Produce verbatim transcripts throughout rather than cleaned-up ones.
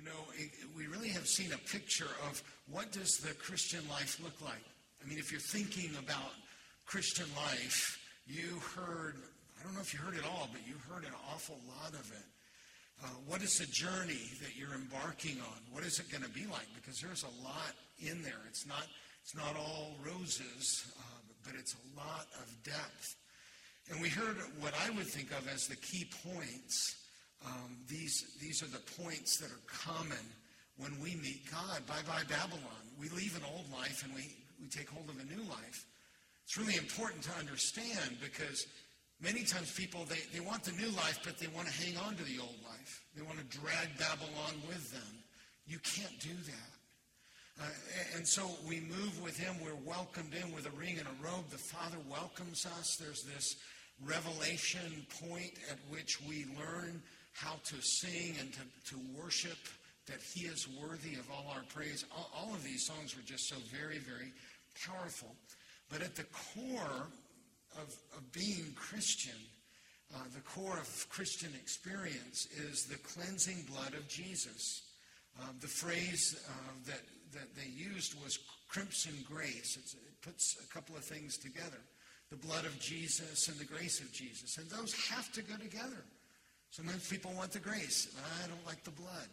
You know, it, we really have seen a picture of what does the Christian life look like. I mean, if you're thinking about Christian life, you heard, I don't know if you heard it all, but you heard an awful lot of it. Uh, what is the journey that you're embarking on? What is it going to be like? Because there's a lot in there. It's not, it's not all roses, uh, but it's a lot of depth. And we heard what I would think of as the key points. Um, these, these are the points that are common when we meet God. Bye-bye Babylon. We leave an old life and we, we take hold of a new life. It's really important to understand because many times people, they, they want the new life, but they want to hang on to the old life. They want to drag Babylon with them. You can't do that. Uh, and so we move with him. We're welcomed in with a ring and a robe. The Father welcomes us. There's this revelation point at which we learn how to sing and to, to worship, that he is worthy of all our praise. All, all of these songs were just so very, very powerful. But at the core of, of being Christian, uh, the core of Christian experience is the cleansing blood of Jesus. Uh, the phrase uh, that, that they used was crimson grace. It's, it puts a couple of things together. The blood of Jesus and the grace of Jesus. And those have to go together. Sometimes people want the grace. I don't like the blood.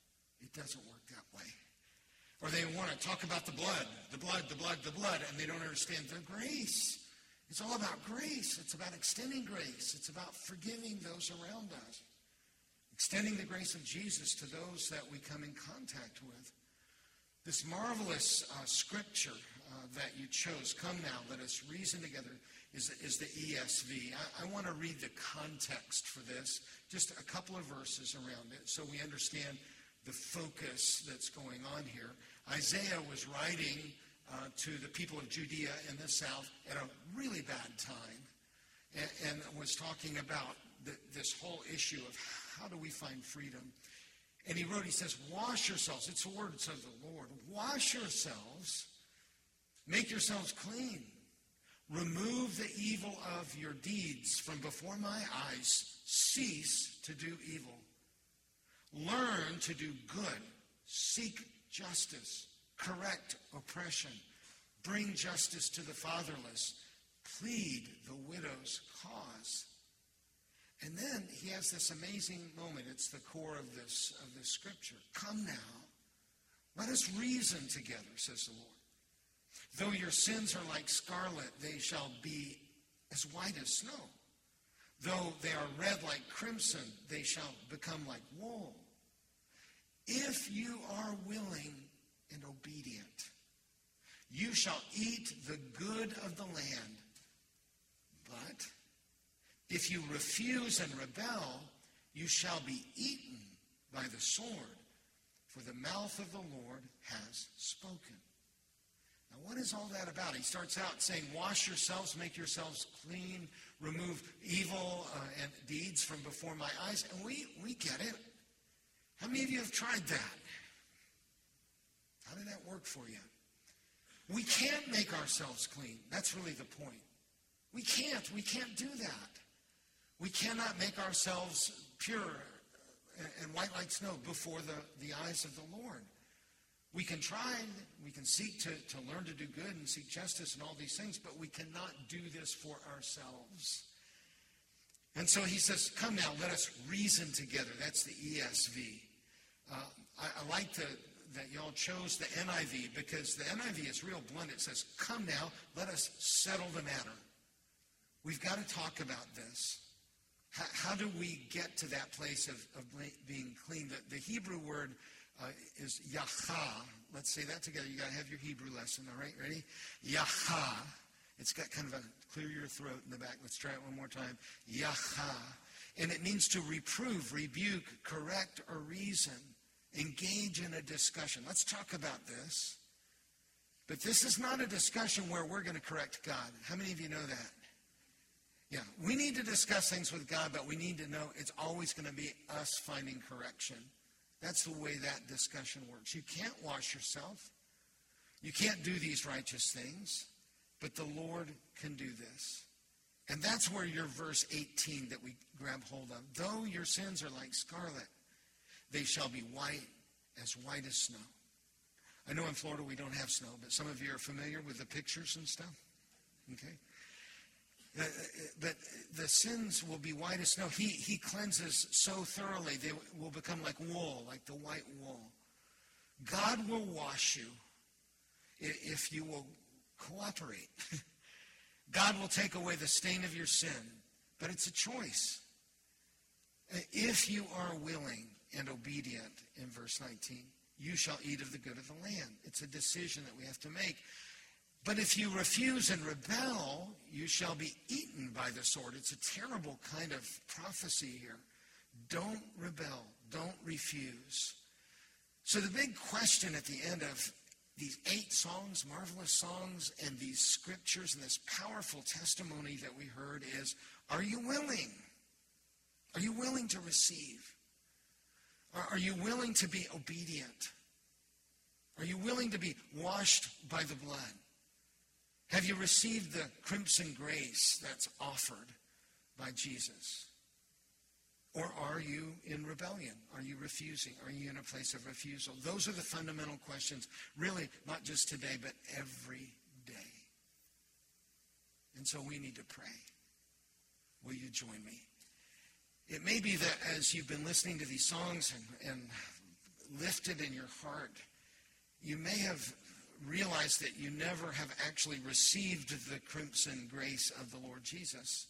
It doesn't work that way. Or they want to talk about the blood, the blood, the blood, the blood, and they don't understand the grace. It's all about grace. It's about extending grace. It's about forgiving those around us. Extending the grace of Jesus to those that we come in contact with. This marvelous uh, scripture uh, that you chose, come now, let us reason together, is, is the E S V. I, I want to read the context for this, just a couple of verses around it, so we understand the focus that's going on here. Isaiah was writing uh, to the people of Judea in the south at a really bad time, and, and was talking about the, this whole issue of how do we find freedom. And he wrote, he says, wash yourselves. It's the words of the Lord. Wash yourselves. Make yourselves clean. Remove the evil of your deeds from before my eyes. Cease to do evil. Learn to do good. Seek justice. Correct oppression. Bring justice to the fatherless. Plead the widow's cause. And then he has this amazing moment. It's the core of this, of this scripture. Come now. Let us reason together, says the Lord. Though your sins are like scarlet, they shall be as white as snow. Though they are red like crimson, they shall become like wool. If you are willing and obedient, you shall eat the good of the land. But if you refuse and rebel, you shall be eaten by the sword, for the mouth of the Lord has spoken. Now, what is all that about? He starts out saying, wash yourselves, make yourselves clean, remove evil uh, and deeds from before my eyes. And we, we get it. How many of you have tried that? How did that work for you? We can't make ourselves clean. That's really the point. We can't. We can't do that. We cannot make ourselves pure and white like snow before the, the eyes of the Lord. We can try, we can seek to, to learn to do good and seek justice and all these things, but we cannot do this for ourselves. And so he says, come now, let us reason together. That's the E S V. Uh, I, I like to, that y'all chose the N I V because the N I V is real blunt. It says, come now, let us settle the matter. We've got to talk about this. How, how do we get to that place of, of being clean? The, the Hebrew word uh, is yacha. Let's say that together. You got to have your Hebrew lesson, all right? Ready? Yacha. It's got kind of a clear your throat in the back. Let's try it one more time. Yacha. And it means to reprove, rebuke, correct, or reason. Engage in a discussion. Let's talk about this. But this is not a discussion where we're going to correct God. How many of you know that? Yeah, we need to discuss things with God, but we need to know it's always going to be us finding correction. That's the way that discussion works. You can't wash yourself. You can't do these righteous things, but the Lord can do this. And that's where your verse eighteen that we grab hold of. Though your sins are like scarlet, they shall be white as white as snow. I know in Florida we don't have snow, but some of you are familiar with the pictures and stuff. Okay? Uh, but the sins will be white as snow. He, he cleanses so thoroughly, they will become like wool, like the white wool. God will wash you if you will cooperate. God will take away the stain of your sin, but it's a choice. If you are willing and obedient, in verse nineteen, you shall eat of the good of the land. It's a decision that we have to make. But if you refuse and rebel, you shall be eaten by the sword. It's a terrible kind of prophecy here. Don't rebel. Don't refuse. So the big question at the end of these eight songs, marvelous songs, and these scriptures and this powerful testimony that we heard is, are you willing? Are you willing to receive? Are you willing to be obedient? Are you willing to be washed by the blood? Have you received the crimson grace that's offered by Jesus? Or are you in rebellion? Are you refusing? Are you in a place of refusal? Those are the fundamental questions, really, not just today, but every day. And so we need to pray. Will you join me? It may be that as you've been listening to these songs and, and lifted in your heart, you may have realized that you never have actually received the crimson grace of the Lord Jesus.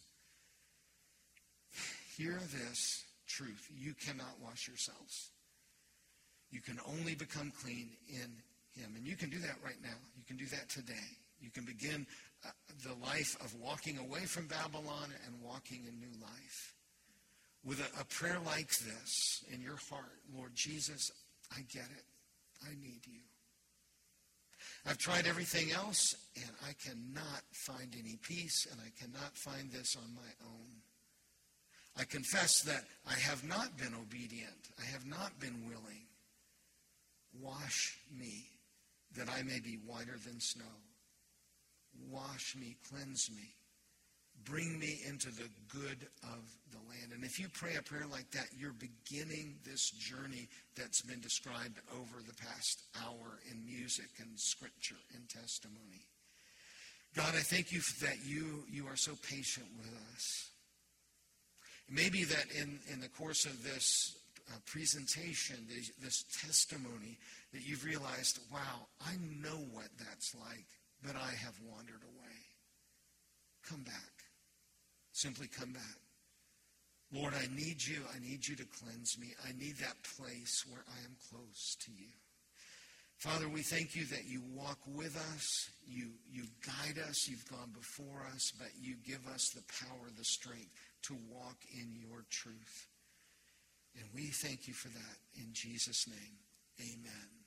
Hear this truth. You cannot wash yourselves. You can only become clean in him. And you can do that right now. You can do that today. You can begin uh, the life of walking away from Babylon and walking in new life. With a, a prayer like this in your heart, Lord Jesus, I get it. I need you. I've tried everything else, and I cannot find any peace, and I cannot find this on my own. I confess that I have not been obedient. I have not been willing. Wash me, that I may be whiter than snow. Wash me, cleanse me. Bring me into the good of the land. And if you pray a prayer like that, you're beginning this journey that's been described over the past hour in music and scripture and testimony. God, I thank you that you, you are so patient with us. It may be that in, in the course of this uh, presentation, this, this testimony, that you've realized, wow, I know what that's like, but I have wandered away. Come back. Simply come back. Lord, I need you. I need you to cleanse me. I need that place where I am close to you. Father, we thank you that you walk with us. You, you guide us. You've gone before us, but you give us the power, the strength to walk in your truth. And we thank you for that. In Jesus' name, amen.